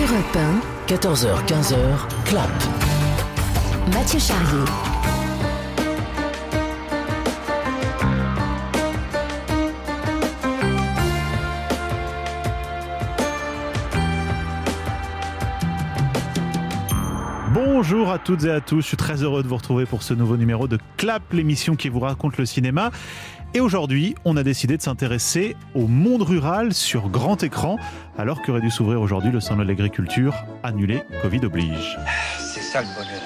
Europe 1, 14h-15h, Clap. Mathieu Charrier. Bonjour à toutes et à tous, je suis très heureux de vous retrouver pour ce nouveau numéro de Clap, l'émission qui vous raconte le cinéma. Et aujourd'hui, on a décidé de s'intéresser au monde rural sur grand écran, alors qu'aurait dû s'ouvrir aujourd'hui le salon de l'agriculture, annulé, Covid oblige. C'est ça le bonheur.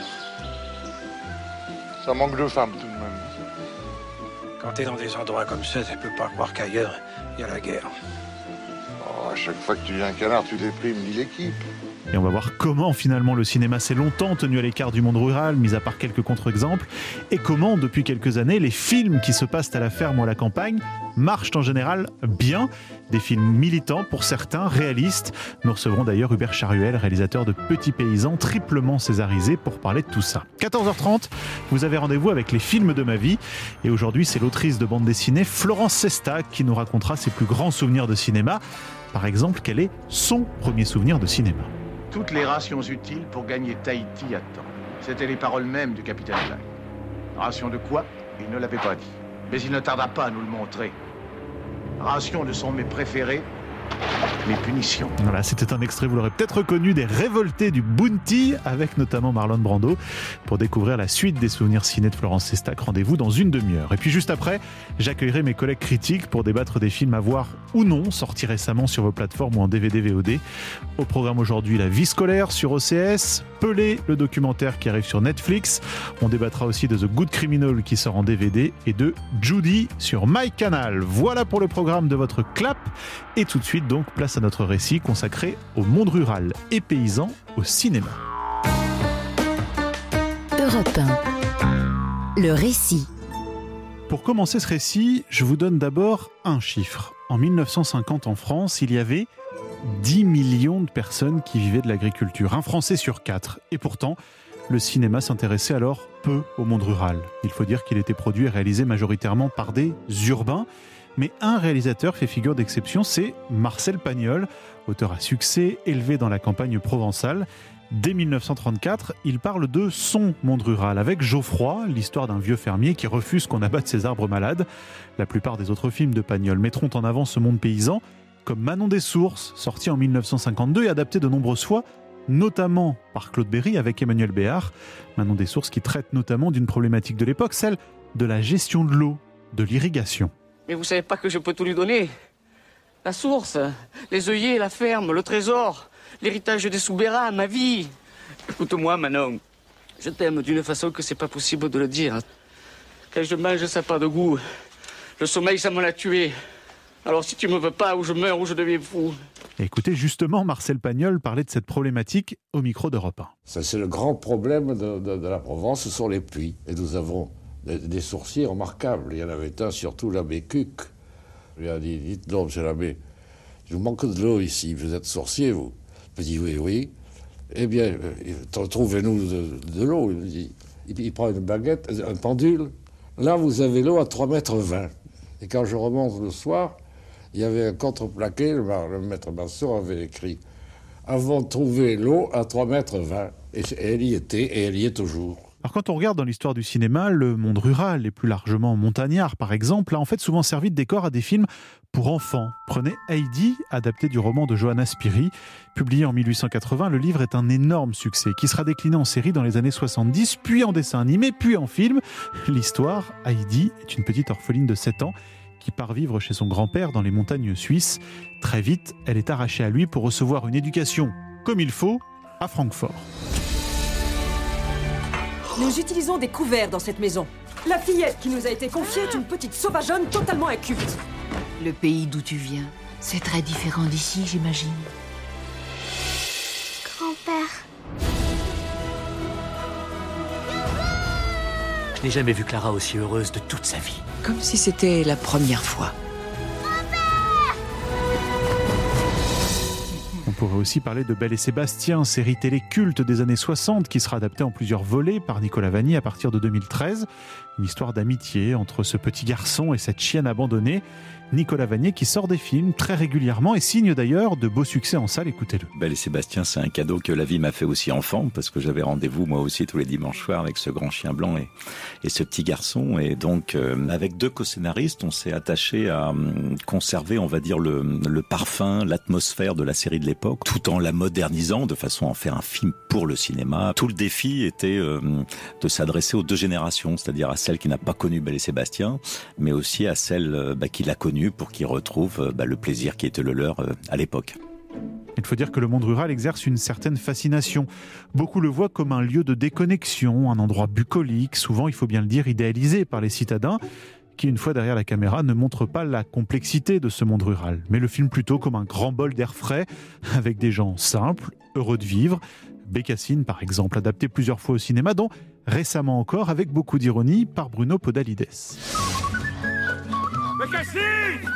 Ça manque de femmes tout de même. Quand t'es dans des endroits comme ça, tu peux pas croire qu'ailleurs, il y a la guerre. Oh, à chaque fois que tu viens un canard, tu déprimes, dit l'équipe. Et on va voir comment finalement le cinéma s'est longtemps tenu à l'écart du monde rural, mis à part quelques contre-exemples, et comment depuis quelques années les films qui se passent à la ferme ou à la campagne marchent en général bien. Des films militants pour certains, réalistes. Nous recevrons d'ailleurs Hubert Charuel, réalisateur de Petits Paysans, triplement césarisé, pour parler de tout ça. 14h30, vous avez rendez-vous avec les films de ma vie. Et aujourd'hui, c'est l'autrice de bande dessinée Florence Sestac qui nous racontera ses plus grands souvenirs de cinéma. Par exemple, quel est son premier souvenir de cinéma ? Toutes les rations utiles pour gagner Tahiti à temps. C'étaient les paroles mêmes du capitaine Black. Ration de quoi? Il ne l'avait pas dit. Mais il ne tarda pas à nous le montrer. Ration de son mets préféré, les punitions. Voilà, c'était un extrait, vous l'aurez peut-être reconnu, des Révoltés du Bounty, avec notamment Marlon Brando. Pour découvrir la suite des souvenirs ciné de Florence Sestac, rendez-vous dans une demi-heure. Et puis juste après, j'accueillerai mes collègues critiques pour débattre des films à voir ou non, sortis récemment sur vos plateformes ou en DVD VOD. Au programme aujourd'hui, La vie scolaire sur OCS, Pelé, le documentaire qui arrive sur Netflix. On débattra aussi de The Good Criminal qui sort en DVD et de Judy sur MyCanal. Voilà pour le programme de votre Clap. Et tout de suite, donc, place à notre récit consacré au monde rural et paysan au cinéma. Europe 1, le récit. Pour commencer ce récit, je vous donne d'abord un chiffre. En 1950 en France, il y avait 10 millions de personnes qui vivaient de l'agriculture, un Français sur 4. Et pourtant, le cinéma s'intéressait alors peu au monde rural. Il faut dire qu'il était produit et réalisé majoritairement par des urbains. Mais un réalisateur fait figure d'exception, c'est Marcel Pagnol, auteur à succès, élevé dans la campagne provençale. Dès 1934, il parle de son monde rural, avec Geoffroy, l'histoire d'un vieux fermier qui refuse qu'on abatte ses arbres malades. La plupart des autres films de Pagnol mettront en avant ce monde paysan, comme Manon des Sources, sorti en 1952 et adapté de nombreuses fois, notamment par Claude Berry avec Emmanuel Béard. Manon des Sources qui traite notamment d'une problématique de l'époque, celle de la gestion de l'eau, de l'irrigation. Mais vous savez pas que je peux tout lui donner? La source, les œillets, la ferme, le trésor, l'héritage des Soubera, ma vie. Écoute-moi, Manon. Je t'aime d'une façon que c'est pas possible de le dire. Quand je mange, ça n'a pas de goût. Le sommeil, ça me l'a tué. Alors si tu me veux pas, ou je meurs, ou je deviens fou. Écoutez, justement, Marcel Pagnol parlait de cette problématique au micro d'Europe 1. Ça, c'est le grand problème de la Provence, ce sont les pluies. Et nous avons des sourciers remarquables. Il y en avait un, surtout l'abbé Cuc. Il lui a dit, dites donc, monsieur l'abbé, il vous manque de l'eau ici, vous êtes sorcier, vous? Il dit, oui, oui. Eh bien, trouvez-nous de l'eau. Il prend une baguette, un pendule. Là, vous avez l'eau à 3,20 m. Et quand je remonte le soir, il y avait un contreplaqué, le maître Masson avait écrit « Avons trouvé l'eau à 3,20 m ». Et elle y était, et elle y est toujours. Alors quand on regarde dans l'histoire du cinéma, le monde rural et plus largement montagnard par exemple, a en fait souvent servi de décor à des films pour enfants. Prenez Heidi, adapté du roman de Johanna Spyri. Publié en 1880, le livre est un énorme succès qui sera décliné en série dans les années 70, puis en dessin animé, puis en film. L'histoire, Heidi est une petite orpheline de 7 ans qui part vivre chez son grand-père dans les montagnes suisses. Très vite, elle est arrachée à lui pour recevoir une éducation comme il faut à Francfort. Nous utilisons des couverts dans cette maison. La fillette qui nous a été confiée est une petite sauvageonne totalement inculte. Le pays d'où tu viens, c'est très différent d'ici, j'imagine. Grand-père. Je n'ai jamais vu Clara aussi heureuse de toute sa vie. Comme si c'était la première fois. pourrait aussi parler de Belle et Sébastien, série télé culte des années 60 qui sera adaptée en plusieurs volets par Nicolas Vanier à partir de 2013. Une histoire d'amitié entre ce petit garçon et cette chienne abandonnée. Nicolas Vanier qui sort des films très régulièrement et signe d'ailleurs de beaux succès en salle, écoutez-le. Belle et Sébastien, c'est un cadeau que la vie m'a fait aussi enfant, parce que j'avais rendez-vous moi aussi tous les dimanches soirs avec ce grand chien blanc et ce petit garçon. Et donc avec 2 co-scénaristes, on s'est attaché à conserver, on va dire, le parfum, l'atmosphère de la série de l'époque, tout en la modernisant de façon à en faire un film pour le cinéma. Tout le défi était de s'adresser aux 2 générations, c'est-à-dire à celle qui n'a pas connu Belle et Sébastien, mais aussi à celle qui l'a connu, pour qu'ils retrouvent le plaisir qui était le leur à l'époque. Il faut dire que le monde rural exerce une certaine fascination. Beaucoup le voient comme un lieu de déconnexion, un endroit bucolique, souvent, il faut bien le dire, idéalisé par les citadins, qui, une fois derrière la caméra, ne montrent pas la complexité de ce monde rural, mais le filment plutôt comme un grand bol d'air frais, avec des gens simples, heureux de vivre. Bécassine, par exemple, adapté plusieurs fois au cinéma, dont récemment encore, avec beaucoup d'ironie, par Bruno Podalides. Bécassine!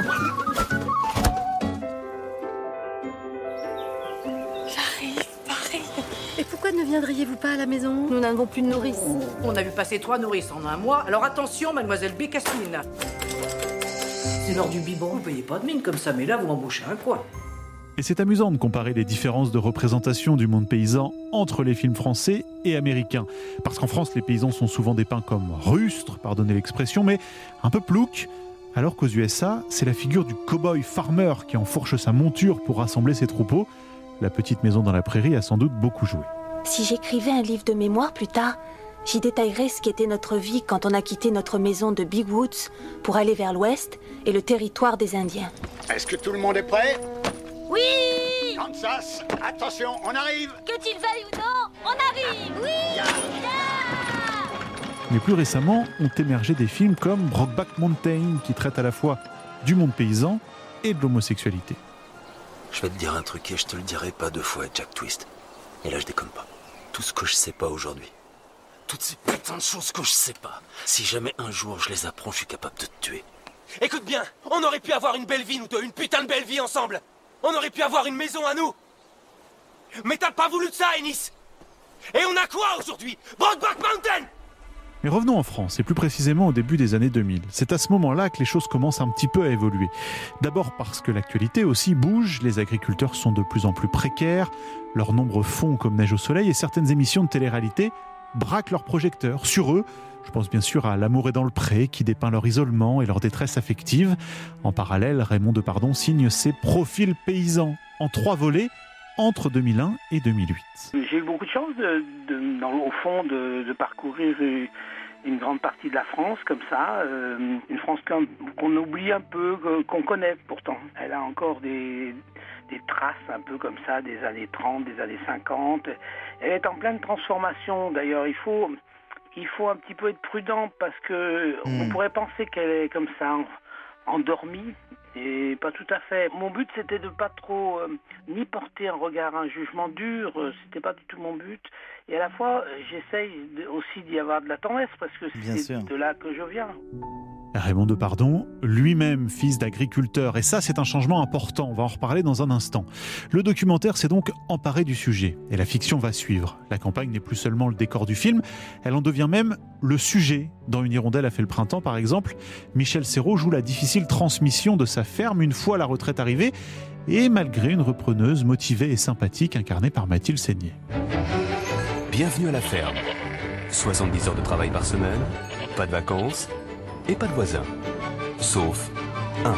J'arrive. Et pourquoi ne viendriez-vous pas à la maison? Nous n'avons plus de nourrice. On a vu passer 3 nourrices en un mois, alors attention, mademoiselle Bécassine. C'est l'heure du biberon, vous payez pas de mine comme ça, mais là, vous embauchez un coin. Et c'est amusant de comparer les différences de représentation du monde paysan entre les films français et américains. Parce qu'en France, les paysans sont souvent dépeints comme rustres, pardonnez l'expression, mais un peu ploucs. Alors qu'aux USA, c'est la figure du cow-boy farmer qui enfourche sa monture pour rassembler ses troupeaux. La petite maison dans la prairie a sans doute beaucoup joué. Si j'écrivais un livre de mémoire plus tard, j'y détaillerais ce qu'était notre vie quand on a quitté notre maison de Big Woods pour aller vers l'ouest et le territoire des Indiens. Est-ce que tout le monde est prêt? Oui! Kansas, attention, on arrive! Que-t-il veuille ou non, on arrive! Oui! Mais plus récemment, ont émergé des films comme Brokeback Mountain, qui traite à la fois du monde paysan et de l'homosexualité. Je vais te dire un truc et je te le dirai pas 2 fois, Jack Twist. Et là, je déconne pas. Tout ce que je sais pas aujourd'hui, toutes ces putains de choses que je sais pas, si jamais un jour je les apprends, je suis capable de te tuer. Écoute bien, on aurait pu avoir une belle vie, nous deux, une putain de belle vie ensemble. On aurait pu avoir une maison à nous. Mais t'as pas voulu de ça, Ennis. Et on a quoi aujourd'hui? Brokeback Mountain! Mais revenons en France, et plus précisément au début des années 2000. C'est à ce moment-là que les choses commencent un petit peu à évoluer. D'abord parce que l'actualité aussi bouge, les agriculteurs sont de plus en plus précaires, leur nombre fond comme neige au soleil, et certaines émissions de télé-réalité braquent leurs projecteurs sur eux. Je pense bien sûr à L'amour est dans le pré, qui dépeint leur isolement et leur détresse affective. En parallèle, Raymond Depardon signe ses profils paysans en 3 volets, entre 2001 et 2008. J'ai eu beaucoup de chance, au fond, de parcourir une grande partie de la France comme ça, une France qu'on oublie un peu, qu'on connaît pourtant. Elle a encore des traces un peu comme ça des années 30, des années 50. Elle est en pleine transformation. D'ailleurs, il faut un petit peu être prudent parce que on pourrait penser qu'elle est comme ça endormie. Et pas tout à fait. Mon but, c'était de pas trop ni porter un regard, un jugement dur. C'était pas du tout mon but. Et à la fois, j'essaye aussi d'y avoir de la tendresse parce que c'est de là que je viens. Raymond Depardon, lui-même fils d'agriculteur, et ça c'est un changement important, on va en reparler dans un instant. Le documentaire s'est donc emparé du sujet, et la fiction va suivre. La campagne n'est plus seulement le décor du film, elle en devient même le sujet. Dans Une hirondelle a fait le printemps par exemple, Michel Serrault joue la difficile transmission de sa ferme une fois la retraite arrivée, et malgré une repreneuse motivée et sympathique incarnée par Mathilde Seigné. Bienvenue à la ferme. 70 heures de travail par semaine, pas de vacances, et pas de voisins. Sauf un.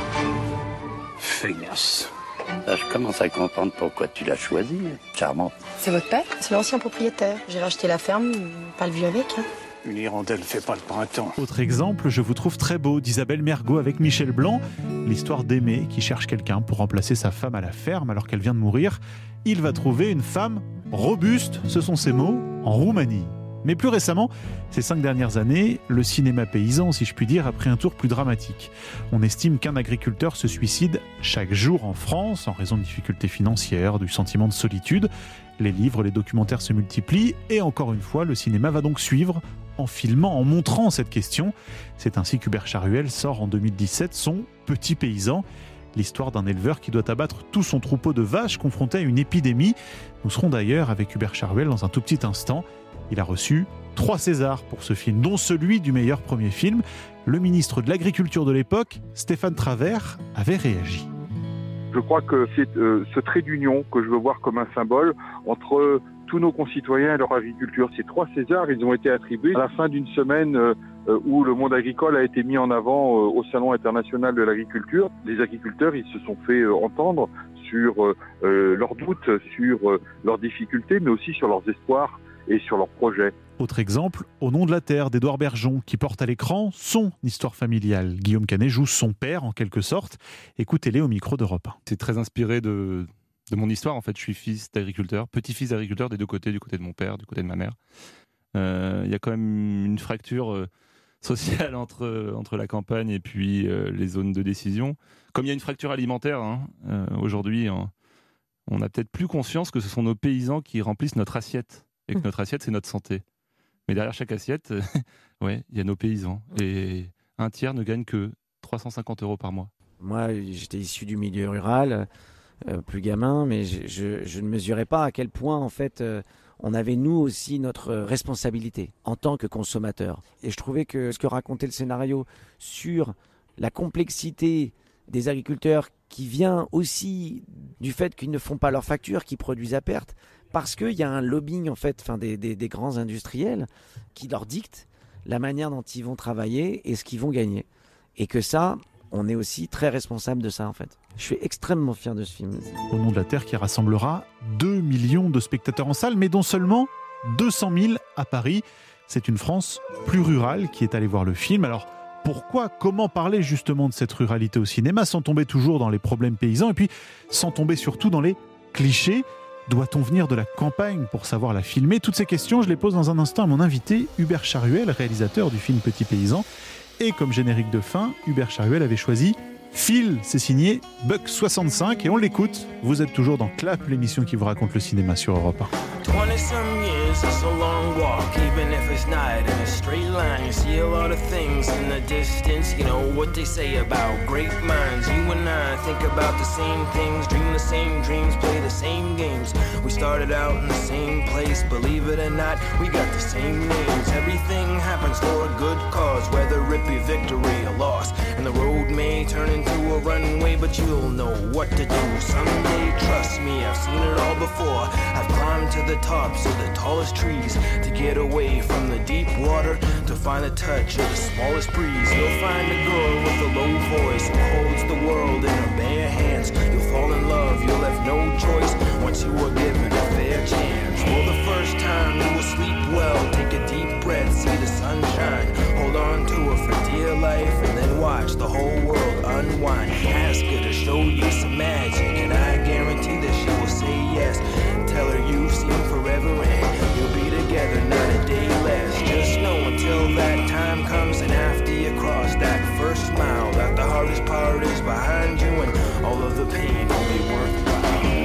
Feignasse. Là, je commence à comprendre pourquoi tu l'as choisi. Charmante. C'est votre père? C'est l'ancien propriétaire. J'ai racheté la ferme, pas le vieux avec. Une hirondelle fait pas le printemps. Autre exemple, je vous trouve très beau, d'Isabelle Mergo avec Michel Blanc. L'histoire d'Aimé qui cherche quelqu'un pour remplacer sa femme à la ferme alors qu'elle vient de mourir. Il va trouver une femme robuste, ce sont ses mots, en Roumanie. Mais plus récemment, ces 5 dernières années, le cinéma paysan, si je puis dire, a pris un tour plus dramatique. On estime qu'un agriculteur se suicide chaque jour en France en raison de difficultés financières, du sentiment de solitude. Les livres, les documentaires se multiplient et encore une fois, le cinéma va donc suivre en filmant, en montrant cette question. C'est ainsi qu'Hubert Charuel sort en 2017 son Petit paysan. l'histoire d'un éleveur qui doit abattre tout son troupeau de vaches confronté à une épidémie. Nous serons d'ailleurs avec Hubert Charuel dans un tout petit instant. Il a reçu 3 Césars pour ce film, dont celui du meilleur premier film. Le ministre de l'Agriculture de l'époque, Stéphane Travert, avait réagi. Je crois que c'est ce trait d'union que je veux voir comme un symbole entre tous nos concitoyens et leur agriculture. Ces 3 Césars, ils ont été attribués à la fin d'une semaine où le monde agricole a été mis en avant au Salon international de l'agriculture. Les agriculteurs, ils se sont fait entendre sur leurs doutes, sur leurs difficultés, mais aussi sur leurs espoirs et sur leurs projets. Autre exemple, Au nom de la terre d'Édouard Bergeon, qui porte à l'écran son histoire familiale. Guillaume Canet joue son père en quelque sorte. Écoutez-les au micro d'Europe 1. C'est très inspiré de mon histoire. En fait, je suis fils d'agriculteur, petit-fils d'agriculteur des deux côtés, du côté de mon père, du côté de ma mère. Il y a quand même une fracture sociale entre la campagne et puis les zones de décision. Comme il y a une fracture alimentaire, aujourd'hui, on n'a peut-être plus conscience que ce sont nos paysans qui remplissent notre assiette. Et que notre assiette, c'est notre santé. Mais derrière chaque assiette, il y a nos paysans. Et un tiers ne gagne que 350 € par mois. Moi, j'étais issu du milieu rural, plus gamin, mais je ne mesurais pas à quel point, en fait, on avait, nous aussi, notre responsabilité en tant que consommateurs. Et je trouvais que ce que racontait le scénario sur la complexité des agriculteurs qui vient aussi du fait qu'ils ne font pas leurs factures, qu'ils produisent à perte, parce qu'il y a un lobbying en fait, des grands industriels qui leur dictent la manière dont ils vont travailler et ce qu'ils vont gagner. Et que ça, on est aussi très responsable de ça en fait. Je suis extrêmement fier de ce film. Au nom de la terre qui rassemblera 2 millions de spectateurs en salle, mais dont seulement 200 000 à Paris. C'est une France plus rurale qui est allée voir le film. Alors pourquoi, comment parler justement de cette ruralité au cinéma sans tomber toujours dans les problèmes paysans et puis sans tomber surtout dans les clichés ? Doit-on venir de la campagne pour savoir la filmer ? Toutes ces questions, je les pose dans un instant à mon invité, Hubert Charuel, réalisateur du film Petit Paysan. Et comme générique de fin, Hubert Charuel avait choisi Phil, c'est signé Buck65 et on l'écoute. Vous êtes toujours dans Clap, l'émission qui vous raconte le cinéma sur Europe 1. 20-some years, it's a long walk, even if it's not in a straight line. You see a lot of things in the distance, you know what they say about great minds. You and I think about the same things, dream the same dreams, play the same games. We started out in the same place, believe it or not, we got the same names. Everything happens for a good cause, whether it be victory or loss. And the road may turn into a runway, but you'll know what to do someday. Trust me, I've seen it all before. I've climbed to the tops of the tallest trees to get away from the deep water, to find the touch of the smallest breeze. You'll find a girl with a low voice who holds the world in her bare hands. You'll fall in love, you'll have no choice once you are given a fair chance. For the first time you will sleep well, take a deep breath, see the sunshine, hold on to her for dear life, and then watch the whole world unwind. Ask her to show you some magic, and I guarantee that she will say yes. Tell her you've seen forever and you'll be together not a day less. Just know until that time comes and after you cross that first mile, that the hardest part is behind you and all of the pain will be worthwhile.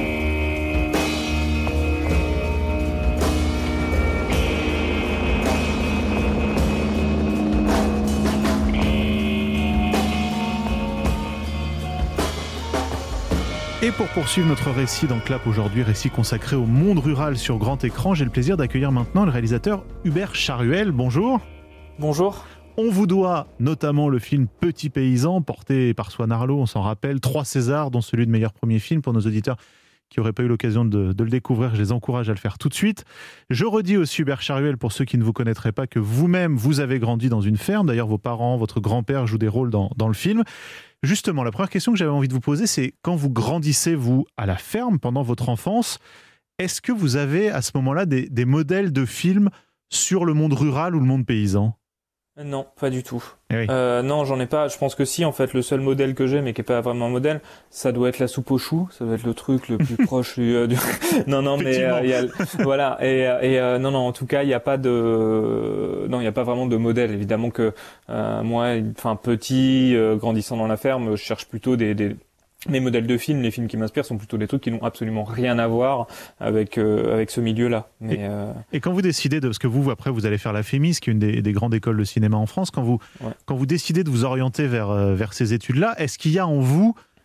Et pour poursuivre notre récit dans Clap aujourd'hui, récit consacré au monde rural sur grand écran, j'ai le plaisir d'accueillir maintenant le réalisateur Hubert Charuel. Bonjour. Bonjour. On vous doit notamment le film Petit Paysan, porté par Swan Arlo, on s'en rappelle, 3 Césars, dont celui de meilleur premier film. Pour nos auditeurs qui n'auraient pas eu l'occasion de le découvrir, je les encourage à le faire tout de suite. Je redis aussi, Hubert Charuel, pour ceux qui ne vous connaîtraient pas, que vous-même, vous avez grandi dans une ferme. D'ailleurs, vos parents, votre grand-père jouent des rôles dans le film. Justement, la première question que j'avais envie de vous poser, c'est quand vous grandissez, vous, à la ferme, pendant votre enfance, est-ce que vous avez à ce moment-là des modèles de films sur le monde rural ou le monde paysan ? Non, pas du tout. Oui. Non, j'en ai pas. Je pense que si, en fait, le seul modèle que j'ai, mais qui est pas vraiment un modèle, ça doit être la soupe aux choux. Ça doit être le truc le plus proche du... Non, mais il y a... voilà. Et non, en tout cas, il y a pas de... Non, il y a pas vraiment de modèle. Évidemment que moi, enfin petit, grandissant dans la ferme, je cherche plutôt mes modèles de films, les films qui m'inspirent sont plutôt des trucs qui n'ont absolument rien à voir avec ce milieu-là. Mais et quand vous décidez parce que vous après vous allez faire la FEMIS, qui est une des grandes écoles de cinéma en France, quand vous décidez de vous orienter vers ces études-là, est-ce qu'il y a en vous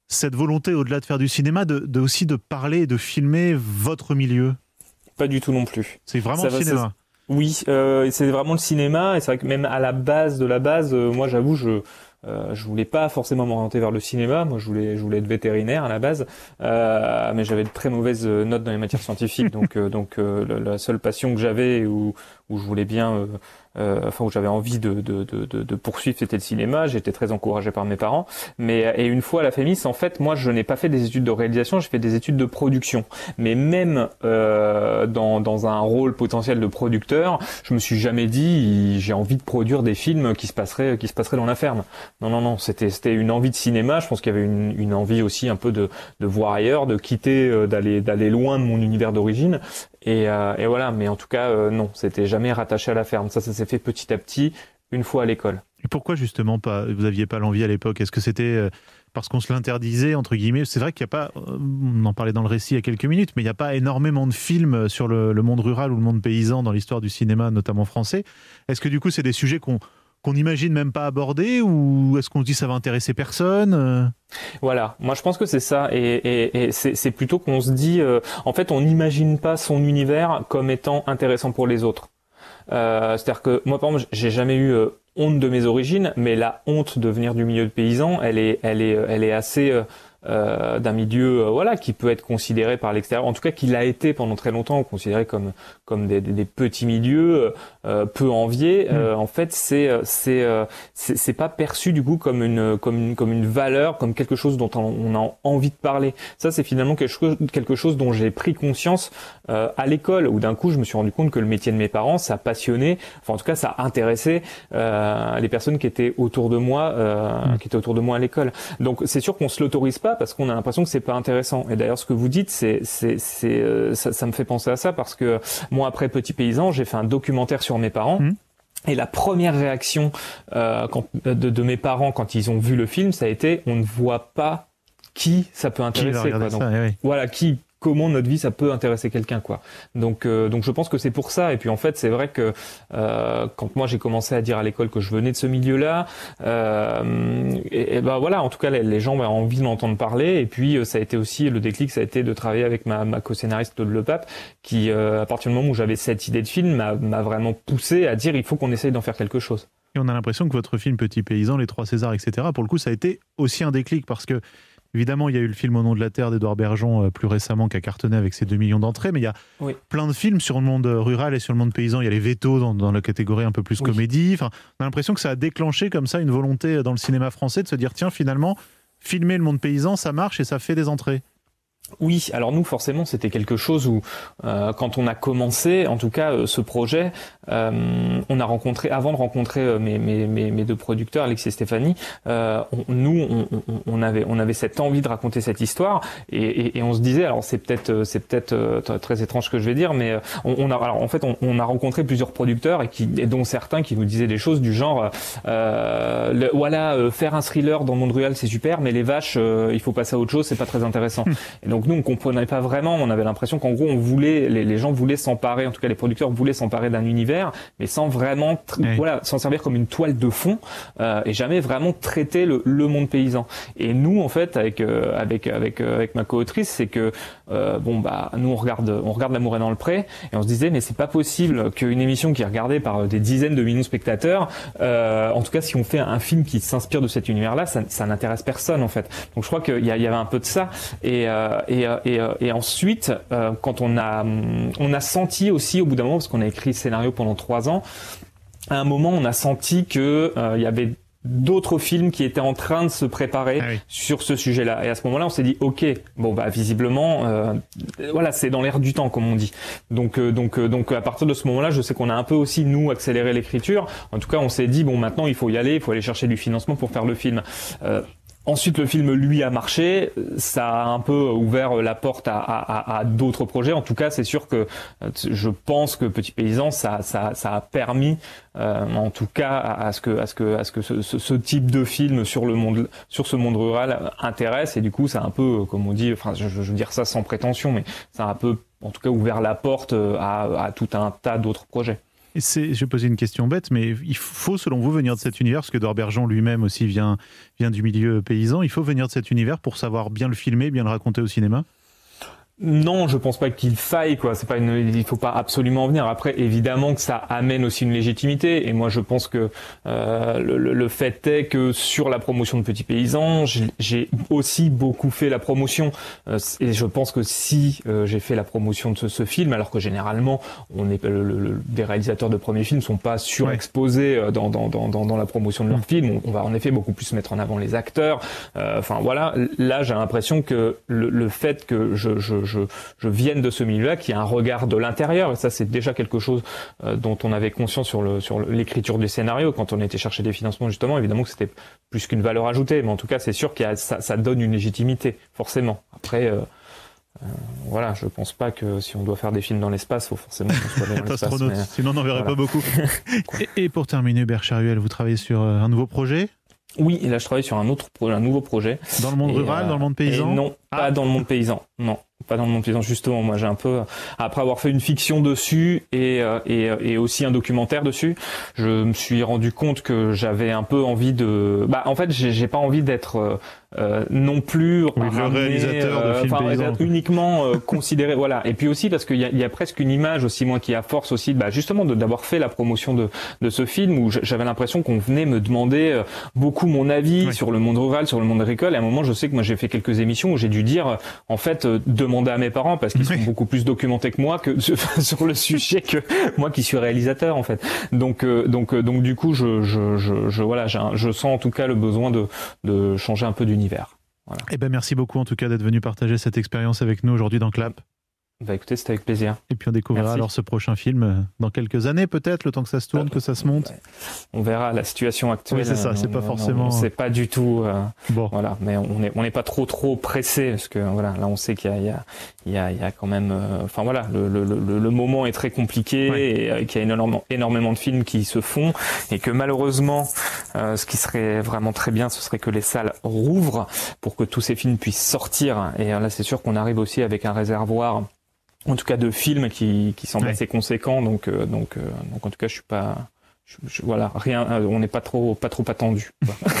cette volonté, au-delà de faire du cinéma, aussi de parler et de filmer votre milieu? Pas du tout non plus. C'est vraiment le cinéma. Oui, c'est vraiment le cinéma, et c'est vrai que même à la base de la base, moi j'avoue, je voulais pas forcément m'orienter vers le cinéma. Moi, je voulais être vétérinaire à la base, mais j'avais de très mauvaises notes dans les matières scientifiques. Donc, la seule passion que j'avais, où je voulais bien, où j'avais envie de poursuivre, c'était le cinéma. J'étais très encouragé par mes parents. Et une fois à la FEMIS, en fait, moi, je n'ai pas fait des études de réalisation, j'ai fait des études de production. Mais même dans un rôle potentiel de producteur, je me suis jamais dit j'ai envie de produire des films qui se passeraient dans la ferme. Non, c'était une envie de cinéma. Je pense qu'il y avait une envie aussi un peu de voir ailleurs, de quitter, d'aller loin de mon univers d'origine. Et voilà, mais en tout cas, non, c'était jamais rattaché à la ferme. Ça s'est fait petit à petit, une fois à l'école. Et pourquoi justement vous aviez pas l'envie à l'époque? Est-ce que c'était parce qu'on se l'interdisait, entre guillemets? C'est vrai qu'il n'y a pas, on en parlait dans le récit il y a quelques minutes, mais il n'y a pas énormément de films sur le monde rural ou le monde paysan dans l'histoire du cinéma, notamment français. Est-ce que du coup, c'est des sujets qu'on n'imagine même pas aborder, ou est-ce qu'on se dit ça va intéresser personne? Voilà, moi je pense que c'est ça, et c'est plutôt qu'on se dit, en fait on n'imagine pas son univers comme étant intéressant pour les autres. C'est-à-dire que moi par exemple j'ai jamais eu honte de mes origines, mais la honte de venir du milieu de paysan, elle est assez d'un milieu qui peut être considéré par l'extérieur, en tout cas qui l'a été pendant très longtemps, considéré comme des petits milieux peu enviés. En fait, c'est pas perçu du coup comme une valeur, comme quelque chose dont on a envie de parler. Ça, c'est finalement quelque chose dont j'ai pris conscience à l'école, où d'un coup je me suis rendu compte que le métier de mes parents, ça passionnait, enfin en tout cas ça intéressait les personnes qui étaient autour de moi, à l'école. Donc c'est sûr qu'on se l'autorise pas, parce qu'on a l'impression que c'est pas intéressant. Et d'ailleurs, ce que vous dites, ça me fait penser à ça, parce que moi, après Petit Paysan, j'ai fait un documentaire sur mes parents. Et la première réaction de mes parents quand ils ont vu le film, ça a été: on ne voit pas qui ça peut intéresser. Quoi. Donc, voilà, comment notre vie ça peut intéresser quelqu'un, quoi. Donc je pense que c'est pour ça. Et puis en fait c'est vrai que quand moi j'ai commencé à dire à l'école que je venais de ce milieu-là, et ben voilà, en tout cas les gens avaient envie de m'entendre parler. Et puis ça a été aussi le déclic, ça a été de travailler avec ma co-scénariste Claude Lepape, qui à partir du moment où j'avais cette idée de film m'a vraiment poussé à dire il faut qu'on essaye d'en faire quelque chose. Et on a l'impression que votre film Petit Paysan, les 3 Césars, etc., pour le coup ça a été aussi un déclic, parce que évidemment, il y a eu le film Au nom de la terre d'Édouard Bergeon plus récemment, qui a cartonné avec ses 2 millions d'entrées, mais il y a plein de films sur le monde rural et sur le monde paysan. Il y a Les Vétos dans la catégorie un peu plus comédie. Enfin, on a l'impression que ça a déclenché comme ça une volonté dans le cinéma français de se dire tiens, finalement, filmer le monde paysan, ça marche et ça fait des entrées. Oui, alors nous forcément c'était quelque chose où quand on a commencé, en tout cas ce projet, on a rencontré, avant de rencontrer mes 2 producteurs, Alexis et Stéphanie, on avait cette envie de raconter cette histoire, et on se disait, alors c'est peut-être très étrange ce que je vais dire, mais on a rencontré plusieurs producteurs et dont certains qui nous disaient des choses du genre faire un thriller dans le monde rural c'est super, mais les vaches il faut passer à autre chose, c'est pas très intéressant. Et donc nous on comprenait pas vraiment, on avait l'impression qu'en gros les gens voulaient s'emparer, en tout cas les producteurs voulaient s'emparer d'un univers, mais sans vraiment s'en servir comme une toile de fond, et jamais vraiment traiter le monde paysan. Et nous en fait avec ma co-autrice, c'est que nous on regarde L'amour est dans le pré, et on se disait mais c'est pas possible qu'une émission qui est regardée par des dizaines de millions de spectateurs, en tout cas si on fait un film qui s'inspire de cet univers-là, ça n'intéresse personne en fait. Donc je crois qu'il y avait un peu de ça, et ensuite quand on a senti aussi au bout d'un moment, parce qu'on a écrit le scénario pendant 3 ans, à un moment on a senti que il y avait d'autres films qui étaient en train de se préparer sur ce sujet-là. Et à ce moment-là, on s'est dit, ok, visiblement, c'est dans l'air du temps, comme on dit. Donc, à partir de ce moment-là, je sais qu'on a un peu aussi, nous, accéléré l'écriture. En tout cas, on s'est dit, maintenant, il faut y aller, il faut aller chercher du financement pour faire le film. Ensuite, le film, lui, a marché. Ça a un peu ouvert la porte à d'autres projets. En tout cas, c'est sûr que je pense que Petit Paysan, ça a permis, en tout cas, à ce que ce type de film sur ce monde rural intéresse. Et du coup, ça a un peu, comme on dit, enfin, je veux dire ça sans prétention, mais ça a un peu, en tout cas, ouvert la porte à tout un tas d'autres projets. Et je vais poser une question bête, mais il faut, selon vous, venir de cet univers, parce que Edouard Bergeon lui-même aussi vient du milieu paysan, il faut venir de cet univers pour savoir bien le filmer, bien le raconter au cinéma ? Non, je pense pas qu'il faille, quoi. C'est pas il faut pas absolument en venir. Après, évidemment que ça amène aussi une légitimité. Et moi, je pense que le fait est que sur la promotion de Petits Paysans, j'ai aussi beaucoup fait la promotion. Et je pense que si j'ai fait la promotion de ce film, alors que généralement, des réalisateurs de premiers films sont pas surexposés dans la promotion de leur film. On va en effet beaucoup plus mettre en avant les acteurs. Enfin voilà. Là, j'ai l'impression que le fait que je vienne de ce milieu-là, qui a un regard de l'intérieur, et ça c'est déjà quelque chose dont on avait conscience sur l'écriture du scénario, quand on était chercher des financements justement, évidemment que c'était plus qu'une valeur ajoutée, mais en tout cas c'est sûr que ça donne une légitimité, forcément. Après, voilà, je pense pas que si on doit faire des films dans l'espace, il faut forcément qu'on soit dans l'espace. Mais, sinon on n'en verrait pas beaucoup. Et pour terminer, Hubert Charuel, vous travaillez sur un nouveau projet ? Oui, et là je travaille sur un nouveau projet. Dans le monde rural, dans le monde paysan ? Non, pas dans le monde paysan, non. Pas dans le monde paysan, justement. Moi, j'ai un peu, après avoir fait une fiction dessus et aussi un documentaire dessus, je me suis rendu compte que j'avais un peu envie en fait, j'ai pas envie d'être non plus le réalisateur de films paysans, uniquement considéré, voilà. Et puis aussi parce qu'il y a presque une image aussi, moi, qui à force aussi, justement, d'avoir fait la promotion de ce film où j'avais l'impression qu'on venait me demander beaucoup mon avis sur le monde rural, sur le monde agricole. Et à un moment, je sais que moi, j'ai fait quelques émissions où j'ai dû dire, en fait, demander à mes parents parce qu'ils sont beaucoup plus documentés que moi sur le sujet que moi qui suis réalisateur, en fait. Donc du coup, je sens en tout cas le besoin de changer un peu d'univers. Voilà. Eh ben merci beaucoup en tout cas d'être venu partager cette expérience avec nous aujourd'hui dans Clap. Bah écoutez, c'était avec plaisir. Et puis on découvrira alors ce prochain film dans quelques années peut-être, le temps que ça se tourne, que ça se monte. On verra la situation actuelle. Oui, c'est ça, c'est pas forcément... C'est pas du tout... bon. Voilà, mais on n'est pas trop pressé, parce que voilà, là on sait qu'il y a quand même... Enfin voilà, le moment est très compliqué et qu'il y a énormément de films qui se font et que malheureusement, ce qui serait vraiment très bien, ce serait que les salles rouvrent pour que tous ces films puissent sortir. Et là c'est sûr qu'on arrive aussi avec un réservoir, en tout cas de films qui semblent assez conséquents, donc en tout cas je suis pas, voilà, rien, on n'est pas trop attendu,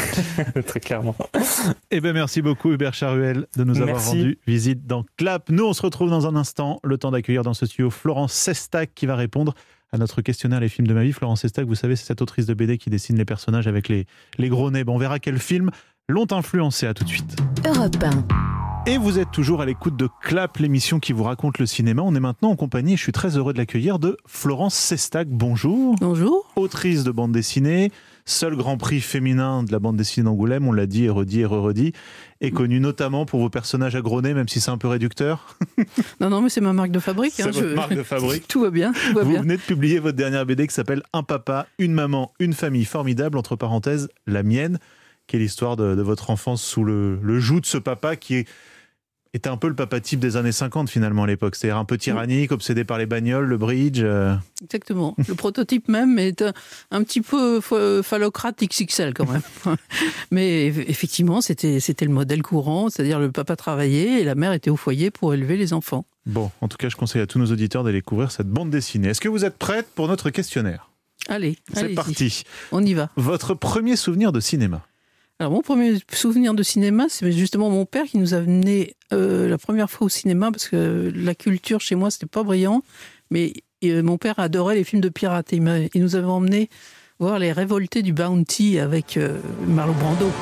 très clairement. Eh ben merci beaucoup Hubert Charuel de nous avoir rendu visite dans Clap. Nous on se retrouve dans un instant, le temps d'accueillir dans ce studio Florence Sestac qui va répondre à notre questionnaire Les films de ma vie. Florence Sestac, vous savez, c'est cette autrice de BD qui dessine les personnages avec les gros nez. On verra quels films l'ont influencé. À tout de suite. Europe 1. Et vous êtes toujours à l'écoute de Clap, l'émission qui vous raconte le cinéma. On est maintenant en compagnie, je suis très heureux de l'accueillir, de Florence Sestac. Bonjour. Bonjour. Autrice de bande dessinée, seul grand prix féminin de la bande dessinée d'Angoulême, on l'a dit et redit et re-redit, et connue notamment pour vos personnages à gros nez, même si c'est un peu réducteur. Non, mais c'est ma marque de fabrique. C'est votre marque de fabrique. Tout va bien. Vous venez de publier votre dernière BD qui s'appelle Un papa, une maman, une famille formidable, entre parenthèses, la mienne, qui est l'histoire de votre enfance sous le joug de ce papa qui était un peu le papa type des années 50 finalement à l'époque. C'est-à-dire un peu tyrannique, obsédé par les bagnoles, le bridge. Exactement. Le prototype même est un petit peu phallocrate XXL quand même. Mais effectivement, c'était le modèle courant, c'est-à-dire le papa travaillait et la mère était au foyer pour élever les enfants. Bon, en tout cas, je conseille à tous nos auditeurs d'aller découvrir cette bande dessinée. Est-ce que vous êtes prête pour notre questionnaire ? Allez, c'est parti. On y va. Votre premier souvenir de cinéma ? Alors mon premier souvenir de cinéma, c'est justement mon père qui nous a amené la première fois au cinéma, parce que la culture chez moi, c'était pas brillant, mais mon père adorait les films de pirates. Il nous avait emmenés voir Les Révoltés du Bounty avec Marlon Brando.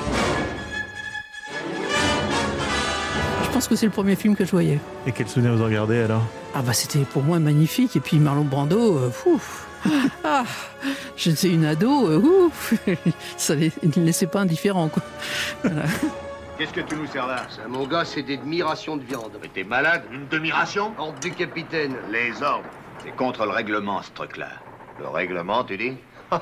Je pense que c'est le premier film que je voyais. Et quel souvenir vous en gardez alors ? C'était pour moi magnifique. Et puis Marlon Brando, j'étais une ado, ça ne laissait pas indifférent, quoi. Voilà. Qu'est-ce que tu nous sers là ? Ça, mon gars, c'est des demi-rations de viande. Mais t'es malade ? Une demi-ration ? Ordre du capitaine. Les ordres. C'est contre le règlement, ce truc-là. Le règlement, tu dis ?